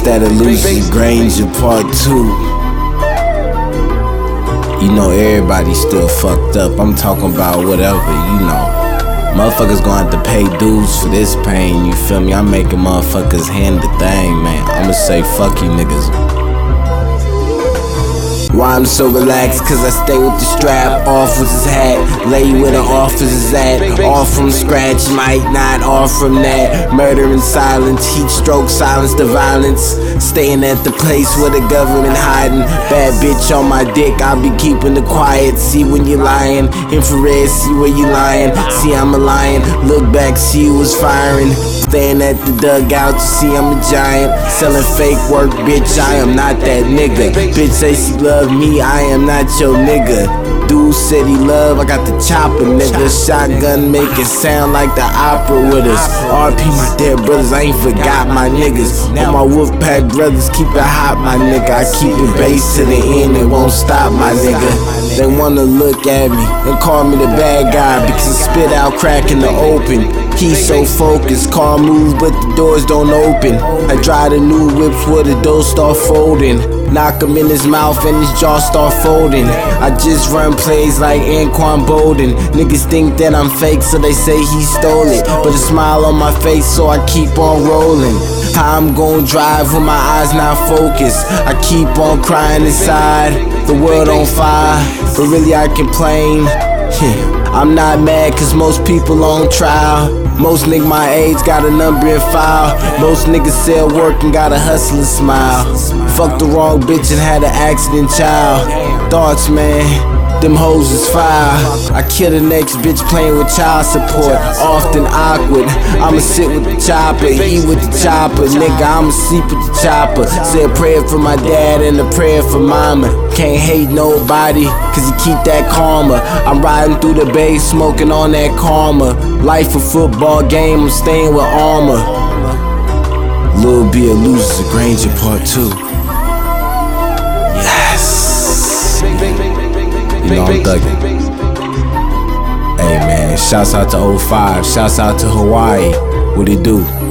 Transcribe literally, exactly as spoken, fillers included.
that Lucius Granger part two. You know everybody still fucked up. I'm talking about whatever, you know. Motherfuckers gonna have to pay dues for this pain, you feel me? I'm making motherfuckers hand the thing, man. I'ma say fuck you niggas. Why I'm so relaxed? Cause I stay with the strap, off with his hat, lay where the officers at, off from scratch, might not off from that. Murder in silence, heat stroke, silence the violence. Staying at the place where the government hiding. Bad bitch on my dick, I'll be keeping it quiet. See when you lying, infrared, see where you lying. See I'm a lion, look back, see who was firing. Staying at the dugout, you see I'm a giant. Selling fake work, bitch, I am not that nigga. Bitch say she love me, I am not your nigga. Dude said he love, I got the chopper, nigga. Shotgun make it sound like the opera with us. R P my dead brothers, I ain't forgot my niggas. All my Wolfpack brothers, keep it hot, my nigga. I keep it bass to the end, it won't stop, my nigga. They wanna look at me and call me the bad guy because I spit out crack in the open. He's so focused, car move but the doors don't open. I drive the new whips where the doors start folding. Knock him in his mouth and his jaw start folding. I just run plays like Anquan Bolden. Niggas think that I'm fake so they say he stole it, but a smile on my face so I keep on rolling. How I'm gon' drive with my eyes not focused. I keep on crying inside, the world on fire, but really I complain. I'm not mad cause most people on trial. Most niggas my age got a number in file. Most niggas sell work and got a hustler smile. Fucked the wrong bitch and had an accident child. Thoughts, man, them hoes is fire. I kill the next bitch playing with child support. Often awkward, I'ma sit with the chopper, eat with the chopper. Nigga, I'ma sleep with the chopper. Say a prayer for my dad and a prayer for mama. Can't hate nobody, cause he keep that karma. I'm riding through the bay, smoking on that karma. Life a football game, I'm staying with armor. Lil B a Lucius Granger part two. Yes. You know I'm thugging. Hey man, shouts out to oh five, shouts out to Hawaii. What it do?